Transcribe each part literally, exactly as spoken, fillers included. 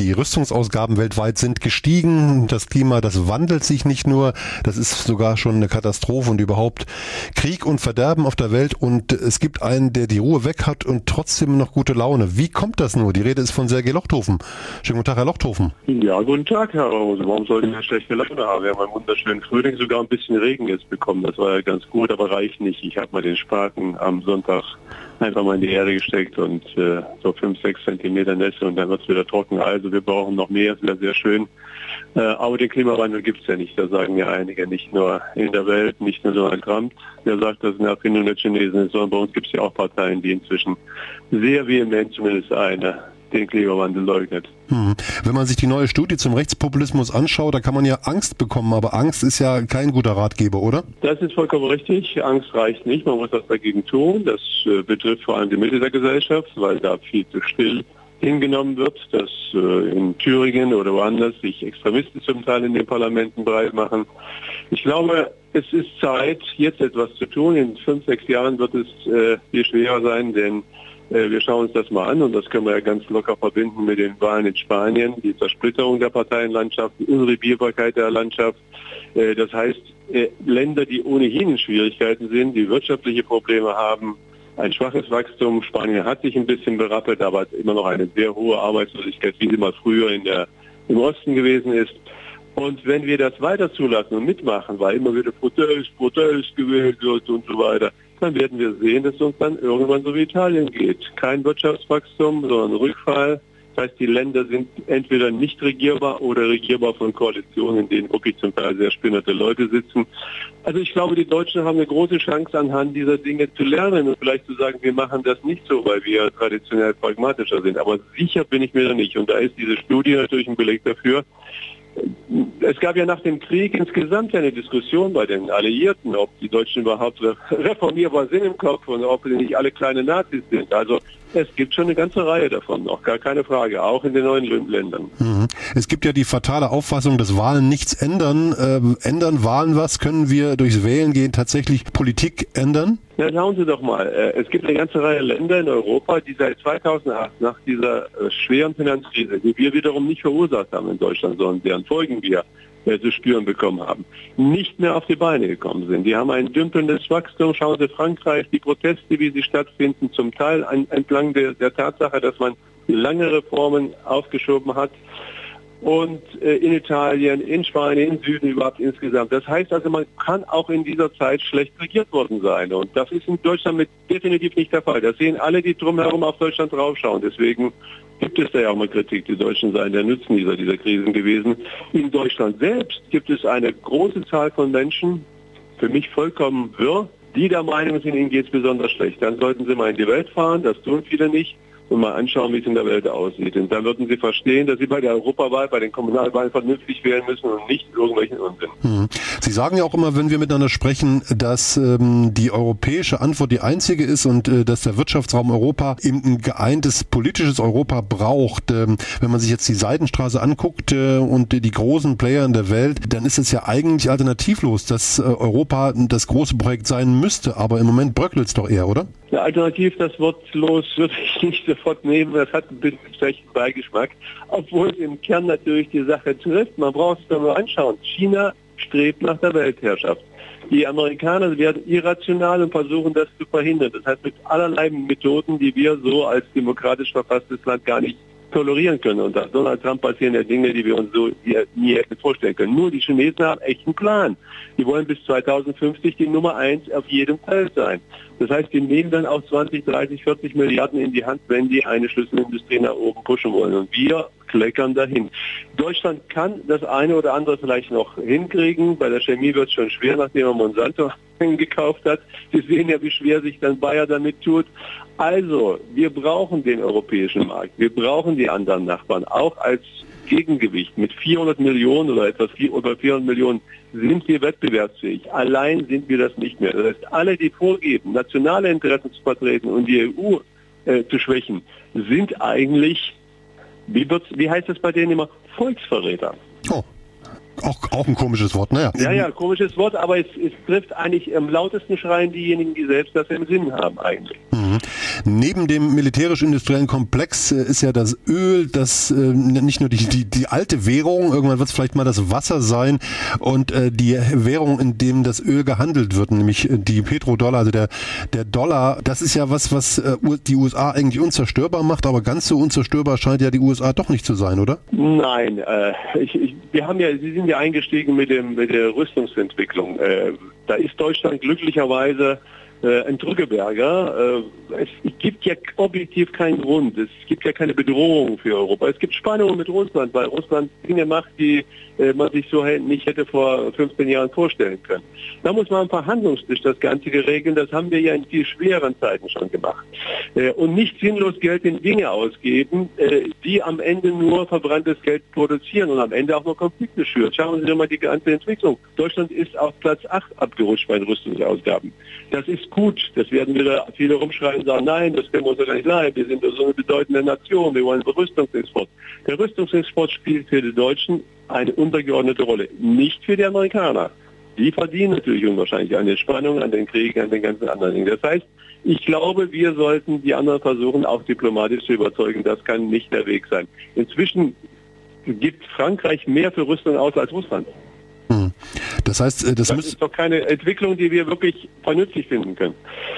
Die Rüstungsausgaben weltweit sind gestiegen. Das Klima, das wandelt sich nicht nur. Das ist sogar schon eine Katastrophe und überhaupt Krieg und Verderben auf der Welt. Und es gibt einen, der die Ruhe weg hat und trotzdem noch gute Laune. Wie kommt das nur? Die Rede ist von Sergei Lochthofen. Schönen guten Tag, Herr Lochthofen. Ja, guten Tag, Herr Rose. Warum sollten wir schlechte Laune haben? Wir haben einen wunderschönen Frühling, sogar ein bisschen Regen jetzt bekommen. Das war ja ganz gut, aber reicht nicht. Ich habe mal den Spaten am Sonntag einfach mal in die Erde gesteckt und äh, so fünf, sechs Zentimeter Nässe und dann wird es wieder trocken. Also wir brauchen noch mehr, es wäre sehr schön. Äh, aber den Klimawandel gibt es ja nicht. Da sagen ja einige, nicht nur in der Welt, nicht nur Donald Trump, der sagt, dass es eine Erfindung der Chinesen ist, sondern bei uns gibt es ja auch Parteien, die inzwischen sehr vehement, zumindest eine, den Klimawandel leugnet. Hm. Wenn man sich die neue Studie zum Rechtspopulismus anschaut, da kann man ja Angst bekommen, aber Angst ist ja kein guter Ratgeber, oder? Das ist vollkommen richtig. Angst reicht nicht, man muss was dagegen tun. Das äh, betrifft vor allem die Mitte der Gesellschaft, weil da viel zu still hingenommen wird, dass äh, in Thüringen oder woanders sich Extremisten zum Teil in den Parlamenten breit machen. Ich glaube, es ist Zeit, jetzt etwas zu tun. In fünf, sechs Jahren wird es äh, viel schwerer sein, denn wir schauen uns das mal an und das können wir ja ganz locker verbinden mit den Wahlen in Spanien, die Zersplitterung der Parteienlandschaft, die Unregierbarkeit der Landschaft. Das heißt, Länder, die ohnehin in Schwierigkeiten sind, die wirtschaftliche Probleme haben, ein schwaches Wachstum. Spanien hat sich ein bisschen berappelt, aber hat immer noch eine sehr hohe Arbeitslosigkeit, wie sie mal früher in der, im Osten gewesen ist. Und wenn wir das weiter zulassen und mitmachen, weil immer wieder Protest, Protest gewählt wird und so weiter, dann werden wir sehen, dass es uns dann irgendwann so wie Italien geht. Kein Wirtschaftswachstum, sondern Rückfall. Das heißt, die Länder sind entweder nicht regierbar oder regierbar von Koalitionen, in denen wirklich zum Teil sehr spinnerte Leute sitzen. Also ich glaube, die Deutschen haben eine große Chance, anhand dieser Dinge zu lernen und vielleicht zu sagen, wir machen das nicht so, weil wir traditionell pragmatischer sind. Aber sicher bin ich mir da nicht. Und da ist diese Studie natürlich ein Beleg dafür. Es gab ja nach dem Krieg insgesamt eine Diskussion bei den Alliierten, ob die Deutschen überhaupt reformierbar sind im Kopf und ob sie nicht alle kleine Nazis sind. Also es gibt schon eine ganze Reihe davon, noch gar keine Frage, auch in den neuen Ländern. Mhm. Es gibt ja die fatale Auffassung, dass Wahlen nichts ändern. Ähm, ändern Wahlen was? Können wir durchs Wählen gehen tatsächlich Politik ändern? Ja, schauen Sie doch mal. Es gibt eine ganze Reihe Länder in Europa, die seit zweitausendacht, nach dieser schweren Finanzkrise, die wir wiederum nicht verursacht haben in Deutschland, sondern deren Folgen wir zu spüren bekommen haben, nicht mehr auf die Beine gekommen sind. Die haben ein dümpelndes Wachstum. Schauen Sie Frankreich, die Proteste, wie sie stattfinden, zum Teil entlang der, der Tatsache, dass man lange Reformen aufgeschoben hat. Und äh, in Italien, in Spanien, im Süden überhaupt insgesamt. Das heißt also, man kann auch in dieser Zeit schlecht regiert worden sein. Und das ist in Deutschland mit definitiv nicht der Fall. Das sehen alle, die drumherum auf Deutschland draufschauen. Deswegen gibt es da ja auch mal Kritik. Die Deutschen seien der Nutznießer dieser Krisen gewesen. In Deutschland selbst gibt es eine große Zahl von Menschen, für mich vollkommen wirr, die der Meinung sind, ihnen geht es besonders schlecht. Dann sollten sie mal in die Welt fahren. Das tun viele nicht. Und mal anschauen, wie es in der Welt aussieht. Und dann würden Sie verstehen, dass Sie bei der Europawahl, bei den Kommunalwahlen vernünftig wählen müssen und nicht irgendwelchen Unsinn. Hm. Sie sagen ja auch immer, wenn wir miteinander sprechen, dass ähm, die europäische Antwort die einzige ist und äh, dass der Wirtschaftsraum Europa eben ein geeintes politisches Europa braucht. Ähm, wenn man sich jetzt die Seidenstraße anguckt äh, und die großen Player in der Welt, dann ist es ja eigentlich alternativlos, dass äh, Europa das große Projekt sein müsste. Aber im Moment bröckelt es doch eher, oder? Ja, alternativ, das Wort los würde ich nicht sofort nehmen. Das hat ein bisschen schlechten Beigeschmack. Obwohl es im Kern natürlich die Sache trifft. Man braucht es doch nur anschauen. China strebt nach der Weltherrschaft. Die Amerikaner werden irrational und versuchen, das zu verhindern. Das heißt, mit allerlei Methoden, die wir so als demokratisch verfasstes Land gar nicht tolerieren können. Und unter Donald Trump passieren ja Dinge, die wir uns so nie hätten vorstellen können. Nur die Chinesen haben echt einen Plan. Die wollen bis zweitausendfünfzig die Nummer eins auf jedem Feld sein. Das heißt, die nehmen dann auch zwanzig, dreißig, vierzig Milliarden in die Hand, wenn die eine Schlüsselindustrie nach oben pushen wollen. Und wir kleckern dahin. Deutschland kann das eine oder andere vielleicht noch hinkriegen. Bei der Chemie wird es schon schwer, nachdem man Monsanto gekauft hat. Sie sehen ja, wie schwer sich dann Bayer damit tut. Also, wir brauchen den europäischen Markt. Wir brauchen die anderen Nachbarn, auch als Gegengewicht. Mit vierhundert Millionen oder etwas über vierhundert Millionen sind wir wettbewerbsfähig. Allein sind wir das nicht mehr. Das heißt, alle, die vorgeben, nationale Interessen zu vertreten und die E U äh, zu schwächen, sind eigentlich, wie, wird's, wie heißt es bei denen immer, Volksverräter. Oh. Auch, auch ein komisches Wort, naja. Ja, ja, komisches Wort, aber es, es trifft eigentlich am lautesten schreien diejenigen, die selbst das im Sinn haben eigentlich. Mhm. Neben dem militärisch-industriellen Komplex äh, ist ja das Öl, das äh, nicht nur die, die, die alte Währung, irgendwann wird es vielleicht mal das Wasser sein und äh, die Währung, in dem das Öl gehandelt wird, nämlich die Petrodollar, also der, der Dollar, das ist ja was, was äh, die U S A eigentlich unzerstörbar macht, aber ganz so unzerstörbar scheint ja die U S A doch nicht zu sein, oder? Nein, äh, ich, ich, wir haben ja, Sie sind ja eingestiegen mit dem mit der Rüstungsentwicklung. Äh, da ist Deutschland glücklicherweise äh, ein Drückeberger. Äh, es gibt ja objektiv keinen Grund. Es gibt ja keine Bedrohung für Europa. Es gibt Spannungen mit Russland, weil Russland Dinge macht, die äh, man sich so nicht hätte vor fünfzehn Jahren vorstellen können. Da muss man am Verhandlungstisch das Ganze regeln. Das haben wir ja in viel schweren Zeiten schon gemacht. Äh, und nicht sinnlos Geld in Dinge ausgeben, äh, die am Ende nur verbranntes Geld produzieren und am Ende auch noch Konflikte schüren. Schauen Sie sich mal die ganze Entwicklung. Deutschland ist auf Platz acht abgerutscht bei den Rüstungsausgaben. Das ist gut. Das werden wieder viele rumschreien und sagen, nein, das können wir uns ja nicht leiden. Wir sind so eine bedeutende Nation. Wir wollen Rüstungsexport. Der Rüstungsexport spielt für die Deutschen eine untergeordnete Rolle. Nicht für die Amerikaner. Die verdienen natürlich unwahrscheinlich an den Spannungen, an den Kriegen, an den ganzen anderen Dingen. Das heißt, ich glaube, wir sollten die anderen versuchen, auch diplomatisch zu überzeugen. Das kann nicht der Weg sein. Inzwischen gibt Frankreich mehr für Rüstung aus als Russland. Hm. Das heißt, das, das ist doch keine Entwicklung, die wir wirklich vernünftig finden können.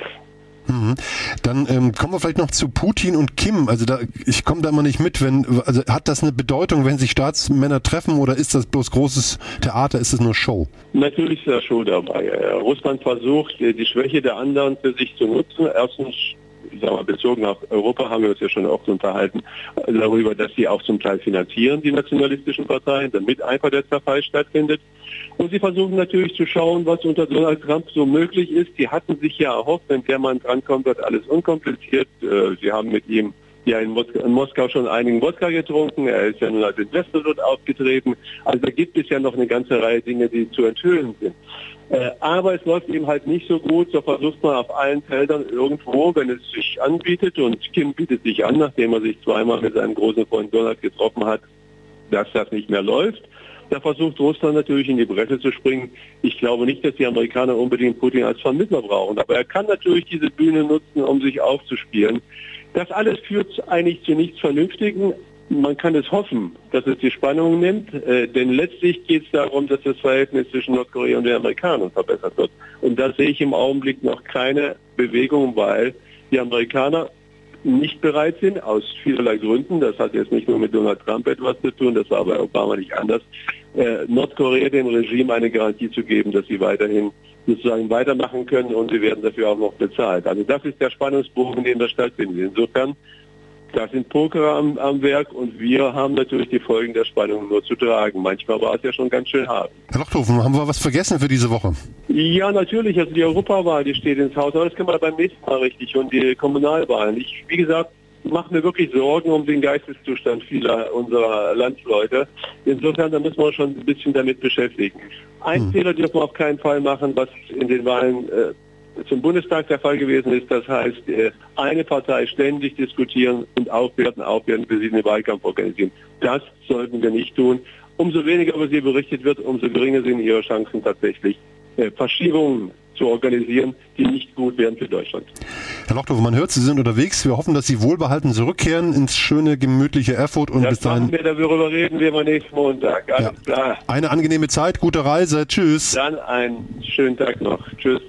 Mhm. Dann ähm, kommen wir vielleicht noch zu Putin und Kim. Also da, ich komme da immer nicht mit, wenn, also hat das eine Bedeutung, wenn sich Staatsmänner treffen, oder ist das bloß großes Theater, ist es nur Show? Natürlich ist da Show dabei. Russland versucht, die Schwäche der anderen für sich zu nutzen. Erstens, ich sag mal, bezogen auf Europa haben wir uns ja schon oft unterhalten darüber, dass sie auch zum Teil finanzieren, die nationalistischen Parteien, damit einfach der Zerfall stattfindet. Und sie versuchen natürlich zu schauen, was unter Donald Trump so möglich ist. Die hatten sich ja erhofft, wenn der Mann drankommt, wird alles unkompliziert. Sie haben mit ihm ja in, Mos- in Moskau schon einigen Wodka getrunken. Er ist ja nun als Investor dort aufgetreten. Also da gibt es ja noch eine ganze Reihe Dinge, die zu enthüllen sind. Äh, aber es läuft eben halt nicht so gut. So versucht man auf allen Feldern irgendwo, wenn es sich anbietet, und Kim bietet sich an, nachdem er sich zweimal mit seinem großen Freund Donald getroffen hat, dass das nicht mehr läuft. Da versucht Russland natürlich in die Bresche zu springen. Ich glaube nicht, dass die Amerikaner unbedingt Putin als Vermittler brauchen. Aber er kann natürlich diese Bühne nutzen, um sich aufzuspielen. Das alles führt eigentlich zu nichts Vernünftigen. Man kann es hoffen, dass es die Spannung nimmt, äh, denn letztlich geht es darum, dass das Verhältnis zwischen Nordkorea und den Amerikanern verbessert wird. Und da sehe ich im Augenblick noch keine Bewegung, weil die Amerikaner nicht bereit sind, aus vielerlei Gründen. Das hat jetzt nicht nur mit Donald Trump etwas zu tun, das war bei Obama nicht anders, äh, Nordkorea dem Regime eine Garantie zu geben, dass sie weiterhin sozusagen weitermachen können, und sie werden dafür auch noch bezahlt. Also das ist der Spannungsbogen, in dem das stattfindet. Insofern, da sind Poker am, am Werk, und wir haben natürlich die Folgen der Spannung nur zu tragen. Manchmal war es ja schon ganz schön hart. Herr Lochthofen, haben wir was vergessen für diese Woche? Ja, natürlich. Also die Europawahl, die steht ins Haus. Aber das können wir beim nächsten Mal richtig. Und die Kommunalwahlen. Ich, wie gesagt, mache mir wirklich Sorgen um den Geisteszustand vieler unserer Landsleute. Insofern, da müssen wir uns schon ein bisschen damit beschäftigen. Ein hm. Fehler dürfen wir auf keinen Fall machen, was in den Wahlen äh, zum Bundestag der Fall gewesen ist. Das heißt, eine Partei ständig diskutieren und aufwerten, aufwerten, bis sie einen Wahlkampf organisieren. Das sollten wir nicht tun. Umso weniger über sie berichtet wird, umso geringer sind ihre Chancen tatsächlich, Verschiebungen zu organisieren, die nicht gut wären für Deutschland. Herr Lochthofen, man hört, Sie sind unterwegs. Wir hoffen, dass Sie wohlbehalten zurückkehren ins schöne, gemütliche Erfurt. Und das bis dahin. Machen wir, darüber reden wir mal nächsten Montag. Alles ja. klar. Eine angenehme Zeit, gute Reise. Tschüss. Dann einen schönen Tag noch. Tschüss.